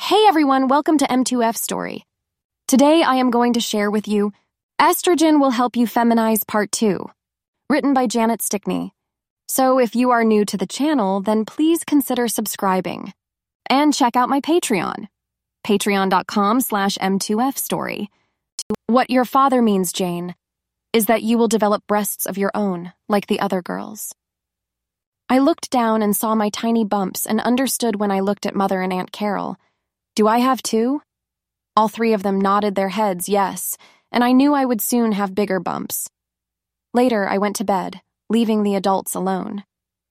Hey everyone, welcome to M2F Story. Today I am going to share with you Estrogen Will Help You Feminize Part 2, written by Janet Stickney. So if you are new to the channel, then please consider subscribing. And check out my Patreon, patreon.com/M2Fstory. What your father means, Jane, is that you will develop breasts of your own, like the other girls. I looked down and saw my tiny bumps and understood when I looked at Mother and Aunt Carol. Do I have two? All three of them nodded their heads yes, and I knew I would soon have bigger bumps. Later, I went to bed, leaving the adults alone.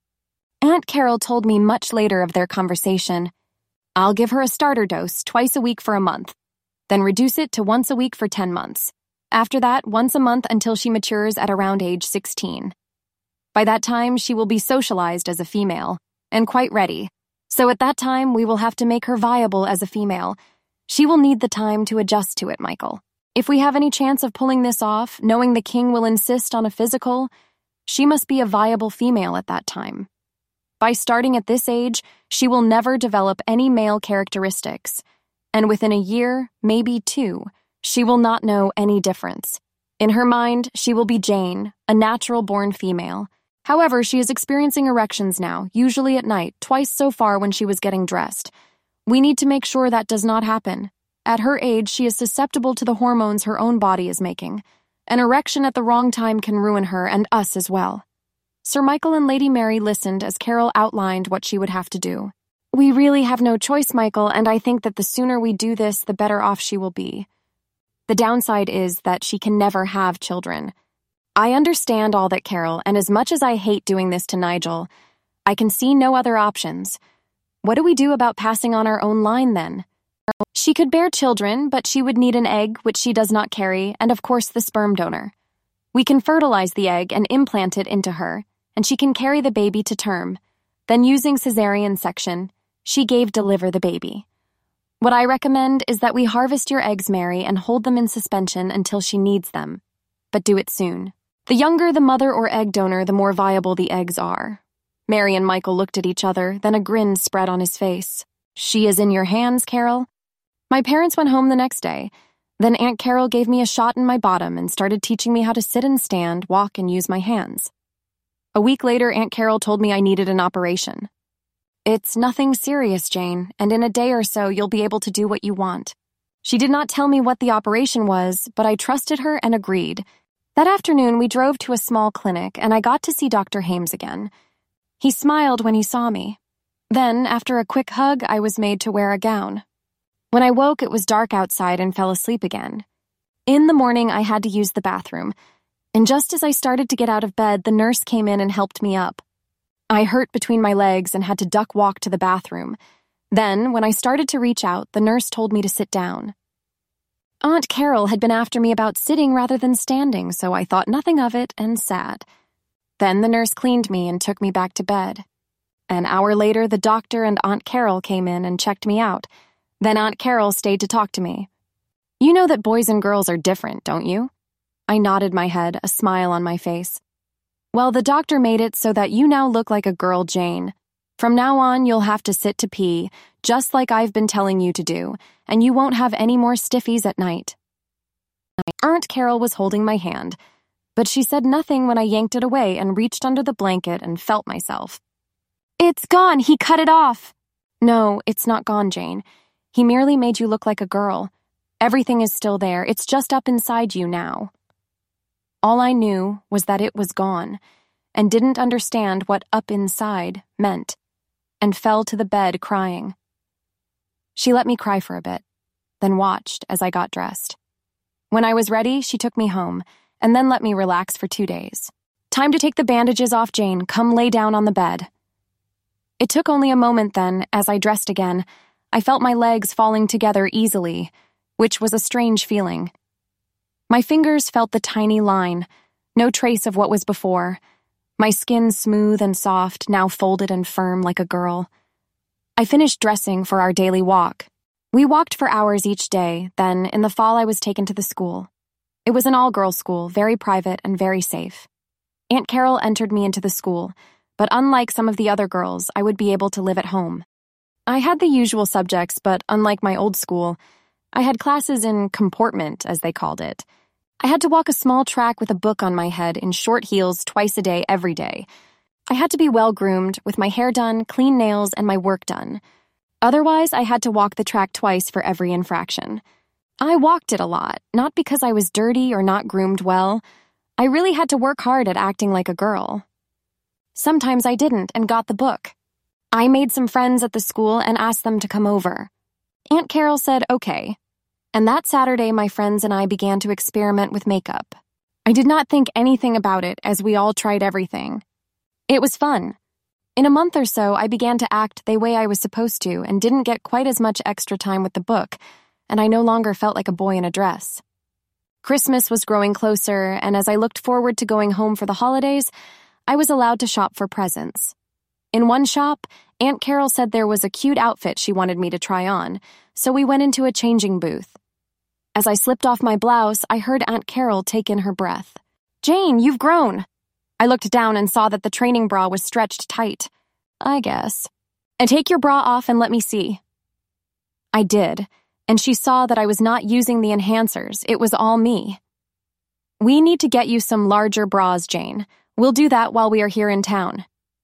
Aunt Carol told me much later of their conversation. I'll give her a starter dose twice a week for a month, then reduce it to once a week for 10 months. After that, once a month until she matures at around age 16. By that time, she will be socialized as a female, and quite ready. So at that time, we will have to make her viable as a female. She will need the time to adjust to it, Michael. If we have any chance of pulling this off, knowing the king will insist on a physical, she must be a viable female at that time. By starting at this age, she will never develop any male characteristics, and within a year, maybe two, she will not know any difference. In her mind, she will be Jane, a natural-born female. However, she is experiencing erections now, usually at night, twice so far when she was getting dressed. We need to make sure that does not happen. At her age, she is susceptible to the hormones her own body is making. An erection at the wrong time can ruin her and us as well. Sir Michael and Lady Mary listened as Carol outlined what she would have to do. We really have no choice, Michael, and I think that the sooner we do this, the better off she will be. The downside is that she can never have children. I understand all that, Carol, and as much as I hate doing this to Nigel, I can see no other options. What do we do about passing on our own line, then? She could bear children, but she would need an egg, which she does not carry, and of course the sperm donor. We can fertilize the egg and implant it into her, and she can carry the baby to term. Then using cesarean section, she deliver the baby. What I recommend is that we harvest your eggs, Mary, and hold them in suspension until she needs them. But do it soon. The younger the mother or egg donor, the more viable the eggs are. Mary and Michael looked at each other, then a grin spread on his face. She is in your hands, Carol. My parents went home the next day. Then Aunt Carol gave me a shot in my bottom and started teaching me how to sit and stand, walk, and use my hands. A week later, Aunt Carol told me I needed an operation. It's nothing serious, Jane, and in a day or so you'll be able to do what you want. She did not tell me what the operation was, but I trusted her and agreed. That afternoon, we drove to a small clinic, and I got to see Dr. Hames again. He smiled when he saw me. Then, after a quick hug, I was made to wear a gown. When I woke, it was dark outside and fell asleep again. In the morning, I had to use the bathroom, and just as I started to get out of bed, the nurse came in and helped me up. I hurt between my legs and had to duck walk to the bathroom. Then, when I started to reach out, the nurse told me to sit down. Aunt Carol had been after me about sitting rather than standing, so I thought nothing of it and sat. Then the nurse cleaned me and took me back to bed. An hour later, the doctor and Aunt Carol came in and checked me out. Then Aunt Carol stayed to talk to me. You know that boys and girls are different, don't you? I nodded my head, a smile on my face. Well, the doctor made it so that you now look like a girl, Jane. From now on, you'll have to sit to pee, just like I've been telling you to do, and you won't have any more stiffies at night. Aunt Carol was holding my hand, but she said nothing when I yanked it away and reached under the blanket and felt myself. It's gone! He cut it off! No, it's not gone, Jane. He merely made you look like a girl. Everything is still there. It's just up inside you now. All I knew was that it was gone, and didn't understand what up inside meant, and fell to the bed crying. She let me cry for a bit, then watched as I got dressed. When I was ready, she took me home, and then let me relax for 2 days. Time to take the bandages off, Jane. Come lay down on the bed. It took only a moment then, as I dressed again, I felt my legs falling together easily, which was a strange feeling. My fingers felt the tiny line, no trace of what was before. My skin smooth and soft, now folded and firm like a girl. I finished dressing for our daily walk. We walked for hours each day, then, in the fall, I was taken to the school. It was an all-girls school, very private and very safe. Aunt Carol entered me into the school, but unlike some of the other girls, I would be able to live at home. I had the usual subjects, but unlike my old school, I had classes in comportment, as they called it. I had to walk a small track with a book on my head in short heels twice a day, every day. I had to be well-groomed, with my hair done, clean nails, and my work done. Otherwise, I had to walk the track twice for every infraction. I walked it a lot, not because I was dirty or not groomed well. I really had to work hard at acting like a girl. Sometimes I didn't and got the book. I made some friends at the school and asked them to come over. Aunt Carol said okay. And that Saturday, my friends and I began to experiment with makeup. I did not think anything about it as we all tried everything. It was fun. In a month or so, I began to act the way I was supposed to and didn't get quite as much extra time with the book, and I no longer felt like a boy in a dress. Christmas was growing closer, and as I looked forward to going home for the holidays, I was allowed to shop for presents. In one shop, Aunt Carol said there was a cute outfit she wanted me to try on, so we went into a changing booth. As I slipped off my blouse, I heard Aunt Carol take in her breath. "Jane, you've grown." I looked down and saw that the training bra was stretched tight. I guess. "And take your bra off and let me see." I did, and she saw that I was not using the enhancers. It was all me. "We need to get you some larger bras, Jane. We'll do that while we are here in town."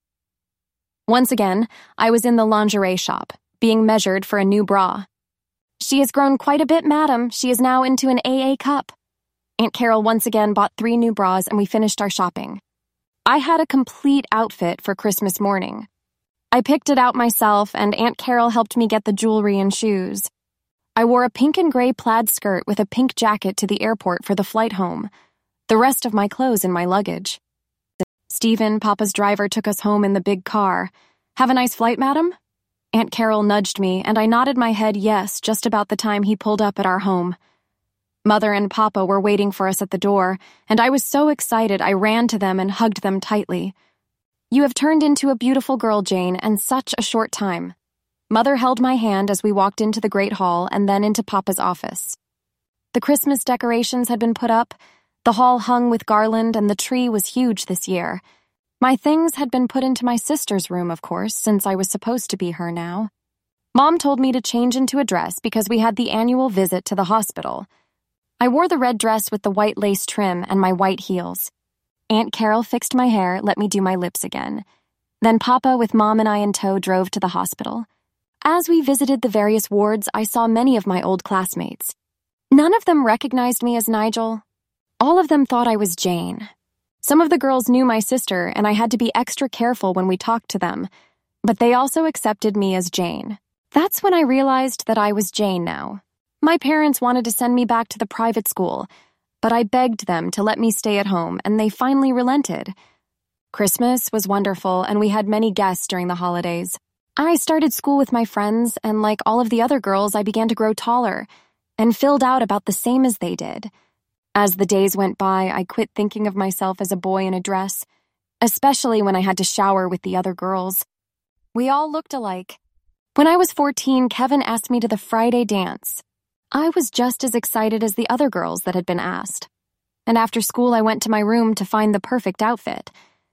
Once again, I was in the lingerie shop, being measured for a new bra. "She has grown quite a bit, madam. She is now into an AA cup." Aunt Carol once again bought 3 new bras and we finished our shopping. I had a complete outfit for Christmas morning. I picked it out myself and Aunt Carol helped me get the jewelry and shoes. I wore a pink and gray plaid skirt with a pink jacket to the airport for the flight home. The rest of my clothes in my luggage. Stephen, Papa's driver, took us home in the big car. "Have a nice flight, madam?" Aunt Carol nudged me, and I nodded my head yes just about the time he pulled up at our home. Mother and Papa were waiting for us at the door, and I was so excited I ran to them and hugged them tightly. "You have turned into a beautiful girl, Jane, in such a short time." Mother held my hand as we walked into the Great Hall and then into Papa's office. The Christmas decorations had been put up, the hall hung with garland, and the tree was huge this year. My things had been put into my sister's room, of course, since I was supposed to be her now. Mom told me to change into a dress because we had the annual visit to the hospital. I wore the red dress with the white lace trim and my white heels. Aunt Carol fixed my hair, let me do my lips again. Then Papa, with Mom and I in tow, drove to the hospital. As we visited the various wards, I saw many of my old classmates. None of them recognized me as Nigel. All of them thought I was Jane. Some of the girls knew my sister, and I had to be extra careful when we talked to them, but they also accepted me as Jane. That's when I realized that I was Jane now. My parents wanted to send me back to the private school, but I begged them to let me stay at home, and they finally relented. Christmas was wonderful, and we had many guests during the holidays. I started school with my friends, and like all of the other girls, I began to grow taller and filled out about the same as they did. As the days went by, I quit thinking of myself as a boy in a dress, especially when I had to shower with the other girls. We all looked alike. When I was 14, Kevin asked me to the Friday dance. I was just as excited as the other girls that had been asked. And after school, I went to my room to find the perfect outfit.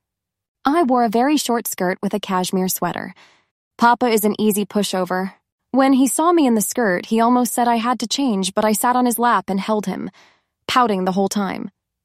I wore a very short skirt with a cashmere sweater. Papa is an easy pushover. When he saw me in the skirt, he almost said I had to change, but I sat on his lap and held him, pouting the whole time.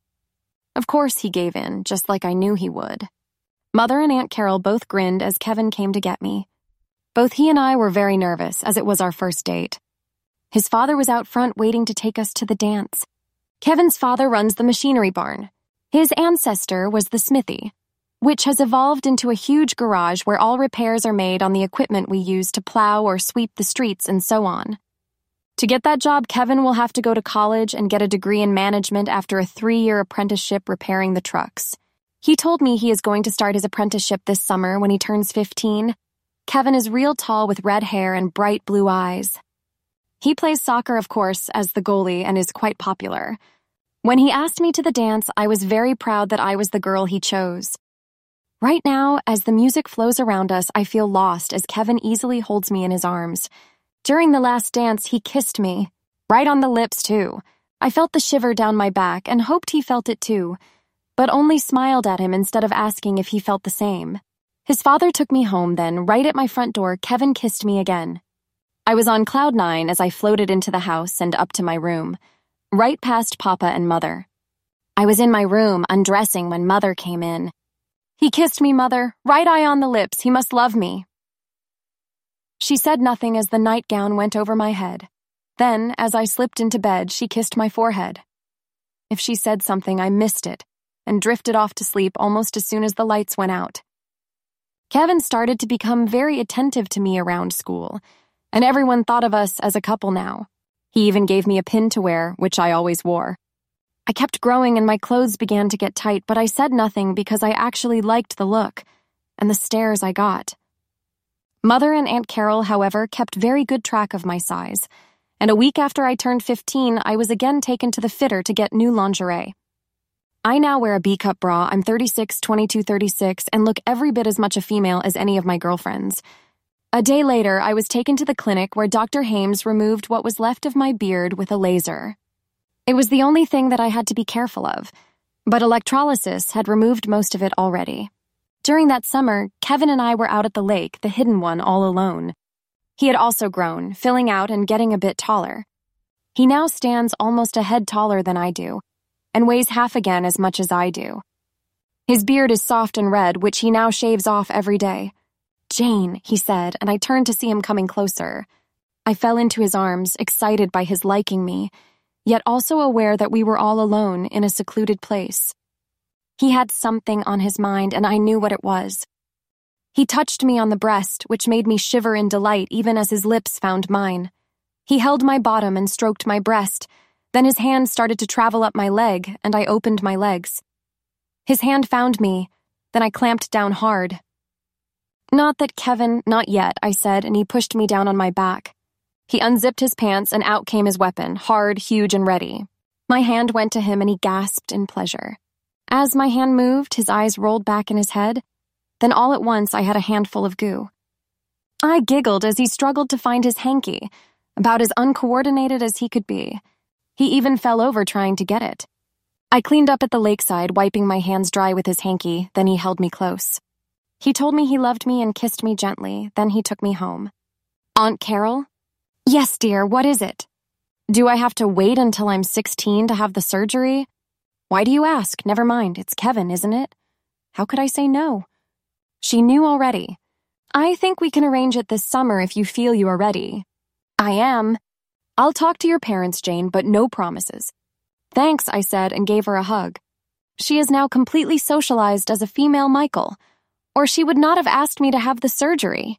Of course he gave in, just like I knew he would. Mother and Aunt Carol both grinned as Kevin came to get me. Both he and I were very nervous, as it was our first date. His father was out front waiting to take us to the dance. Kevin's father runs the machinery barn. His ancestor was the smithy, which has evolved into a huge garage where all repairs are made on the equipment we use to plow or sweep the streets and so on. To get that job, Kevin will have to go to college and get a degree in management after a 3-year apprenticeship repairing the trucks. He told me he is going to start his apprenticeship this summer when he turns 15. Kevin is real tall with red hair and bright blue eyes. He plays soccer, of course, as the goalie and is quite popular. When he asked me to the dance, I was very proud that I was the girl he chose. Right now, as the music flows around us, I feel lost as Kevin easily holds me in his arms. During the last dance, he kissed me. Right on the lips, too. I felt the shiver down my back and hoped he felt it too, but only smiled at him instead of asking if he felt the same. His father took me home then. Right at my front door, Kevin kissed me again. I was on cloud 9 as I floated into the house and up to my room, right past Papa and Mother. I was in my room, undressing, when Mother came in. "He kissed me, Mother. Right eye on the lips. He must love me." She said nothing as the nightgown went over my head. Then, as I slipped into bed, she kissed my forehead. If she said something, I missed it and drifted off to sleep almost as soon as the lights went out. Kevin started to become very attentive to me around school, and everyone thought of us as a couple now. He even gave me a pin to wear, which I always wore. I kept growing and my clothes began to get tight, but I said nothing because I actually liked the look and the stares I got. Mother and Aunt Carol, however, kept very good track of my size, and a week after I turned 15, I was again taken to the fitter to get new lingerie. I now wear a B-cup bra. I'm 36, 22, 36, and look every bit as much a female as any of my girlfriends. A day later, I was taken to the clinic where Dr. Hames removed what was left of my beard with a laser. It was the only thing that I had to be careful of, but electrolysis had removed most of it already. During that summer, Kevin and I were out at the lake, the hidden one, all alone. He had also grown, filling out and getting a bit taller. He now stands almost a head taller than I do, and weighs half again as much as I do. His beard is soft and red, which he now shaves off every day. "Jane," he said, and I turned to see him coming closer. I fell into his arms, excited by his liking me, yet also aware that we were all alone in a secluded place. He had something on his mind, and I knew what it was. He touched me on the breast, which made me shiver in delight even as his lips found mine. He held my bottom and stroked my breast. Then his hand started to travel up my leg, and I opened my legs. His hand found me, then I clamped down hard. "Not that, Kevin, not yet," I said, and he pushed me down on my back. He unzipped his pants, and out came his weapon, hard, huge, and ready. My hand went to him, and he gasped in pleasure. As my hand moved, his eyes rolled back in his head. Then all at once, I had a handful of goo. I giggled as he struggled to find his hanky, about as uncoordinated as he could be. He even fell over trying to get it. I cleaned up at the lakeside, wiping my hands dry with his hanky, then he held me close. He told me he loved me and kissed me gently, then he took me home. "Aunt Carol?" "Yes, dear, what is it?" "Do I have to wait until I'm 16 to have the surgery?" "Why do you ask? Never mind, it's Kevin, isn't it?" How could I say no? She knew already. "I think we can arrange it this summer if you feel you are ready." "I am. I'll talk to your parents, Jane, but no promises." "Thanks," I said and gave her a hug. She is now completely socialized as a female Michael, or she would not have asked me to have the surgery.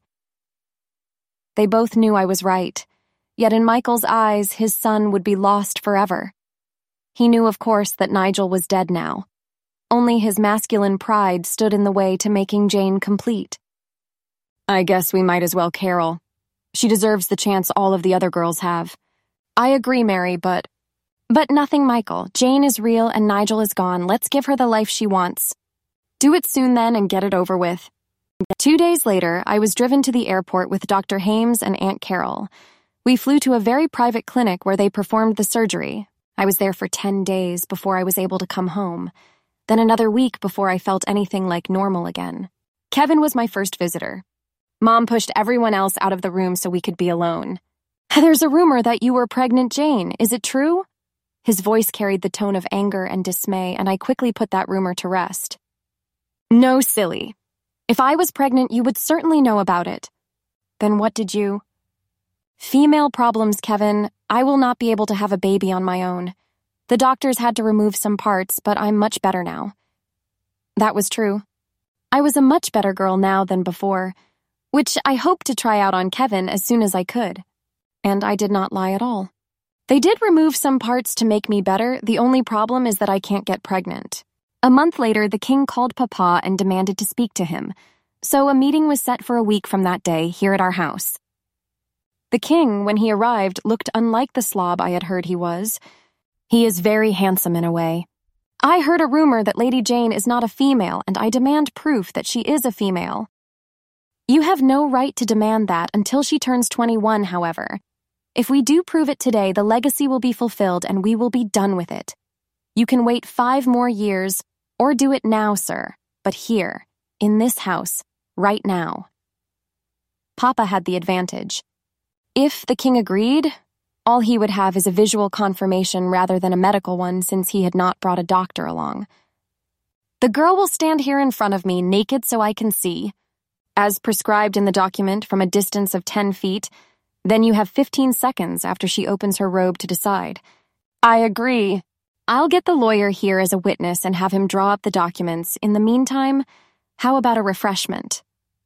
They both knew I was right, yet in Michael's eyes, his son would be lost forever. He knew, of course, that Nigel was dead now. Only his masculine pride stood in the way to making Jane complete. "I guess we might as well, Carol. She deserves the chance all of the other girls have." "I agree, Mary, but nothing, Michael. Jane is real and Nigel is gone. Let's give her the life she wants. Do it soon then and get it over with." 2 days later, I was driven to the airport with Dr. Hames and Aunt Carol. We flew to a very private clinic where they performed the surgery. I was there for 10 days before I was able to come home. Then another week before I felt anything like normal again. Kevin was my first visitor. Mom pushed everyone else out of the room so we could be alone. "There's a rumor that you were pregnant, Jane. Is it true?" His voice carried the tone of anger and dismay, and I quickly put that rumor to rest. "No, silly. If I was pregnant, you would certainly know about it." "Then what did you—" "Female problems, Kevin. I will not be able to have a baby on my own. The doctors had to remove some parts, but I'm much better now." That was true. I was a much better girl now than before, which I hoped to try out on Kevin as soon as I could. And I did not lie at all. They did remove some parts to make me better. The only problem is that I can't get pregnant. A month later, the king called Papa and demanded to speak to him, so a meeting was set for a week from that day here at our house. The king, when he arrived, looked unlike the slob I had heard he was. He is very handsome in a way. "I heard a rumor that Lady Jane is not a female, and I demand proof that she is a female." "You have no right to demand that until she turns 21, however. If we do prove it today, the legacy will be fulfilled and we will be done with it. You can wait 5 more years, or do it now, sir. But here, in this house, right now. Papa had the advantage. If the king agreed, all he would have is a visual confirmation rather than a medical one since he had not brought a doctor along. The girl will stand here in front of me naked so I can see, as prescribed in the document from a distance of 10 feet, then you have 15 seconds after she opens her robe to decide. I agree. I'll get the lawyer here as a witness and have him draw up the documents. In the meantime, how about a refreshment?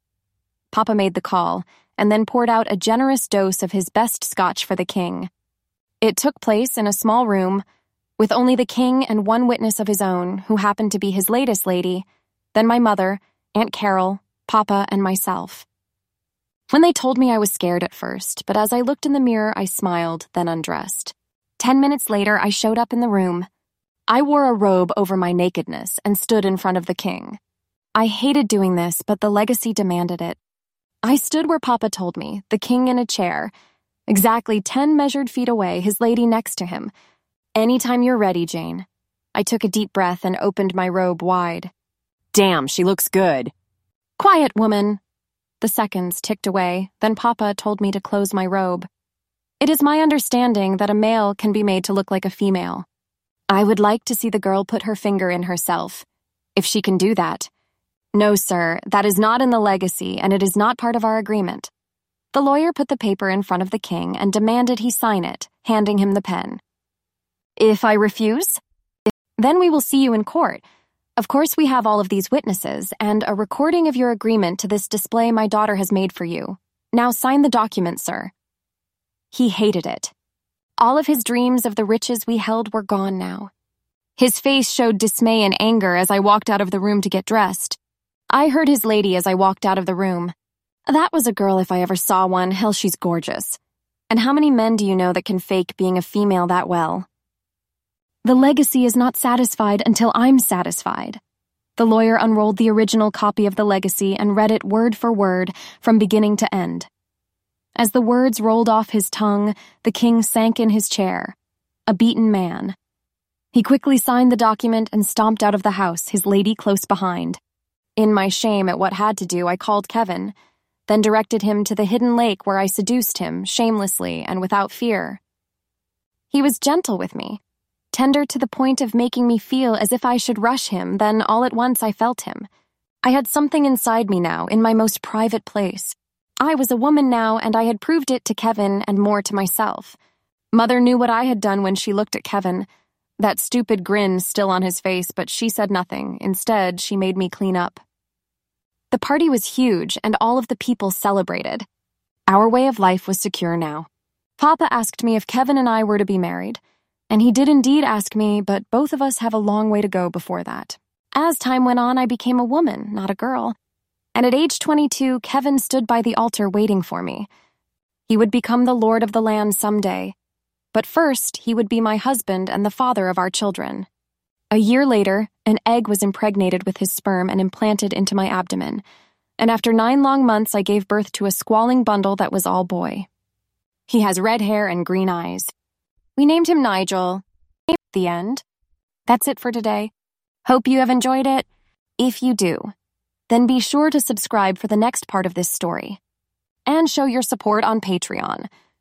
Papa made the call and then poured out a generous dose of his best scotch for the king. It took place in a small room with only the king and one witness of his own, who happened to be his latest lady, then my mother, Aunt Carol, Papa, and myself. When they told me, I was scared at first, but as I looked in the mirror, I smiled, then undressed. 10 minutes later, I showed up in the room. I wore a robe over my nakedness and stood in front of the king. I hated doing this, but the legacy demanded it. I stood where Papa told me, the king in a chair, exactly 10 measured feet away, his lady next to him. Anytime you're ready, Jane. I took a deep breath and opened my robe wide. Damn, she looks good. Quiet, woman. The seconds ticked away, then Papa told me to close my robe. It is my understanding that a male can be made to look like a female. I would like to see the girl put her finger in herself, if she can do that. No, sir, that is not in the legacy, and it is not part of our agreement. The lawyer put the paper in front of the king and demanded he sign it, handing him the pen. If I refuse? Then we will see you in court. Of course, we have all of these witnesses, and a recording of your agreement to this display my daughter has made for you. Now sign the document, sir. He hated it. All of his dreams of the riches we held were gone now. His face showed dismay and anger as I walked out of the room to get dressed. I heard his lady as I walked out of the room. That was a girl if I ever saw one. Hell, she's gorgeous. And how many men do you know that can fake being a female that well? The legacy is not satisfied until I'm satisfied. The lawyer unrolled the original copy of the legacy and read it word for word from beginning to end. As the words rolled off his tongue, the king sank in his chair, a beaten man. He quickly signed the document and stomped out of the house, his lady close behind. In my shame at what had to do, I called Kevin, then directed him to the hidden lake where I seduced him, shamelessly and without fear. He was gentle with me, tender to the point of making me feel as if I should rush him, then all at once I felt him. I had something inside me now, in my most private place. I was a woman now, and I had proved it to Kevin and more to myself. Mother knew what I had done when she looked at Kevin. That stupid grin still on his face, but she said nothing. Instead, she made me clean up. The party was huge, and all of the people celebrated. Our way of life was secure now. Papa asked me if Kevin and I were to be married, and he did indeed ask me, but both of us have a long way to go before that. As time went on, I became a woman, not a girl. And at age 22, Kevin stood by the altar waiting for me. He would become the lord of the land someday. But first, he would be my husband and the father of our children. A year later, an egg was impregnated with his sperm and implanted into my abdomen. And after 9 long months, I gave birth to a squalling bundle that was all boy. He has red hair and green eyes. We named him Nigel. The end. That's it for today. Hope you have enjoyed it. If you do, then be sure to subscribe for the next part of this story. And show your support on Patreon.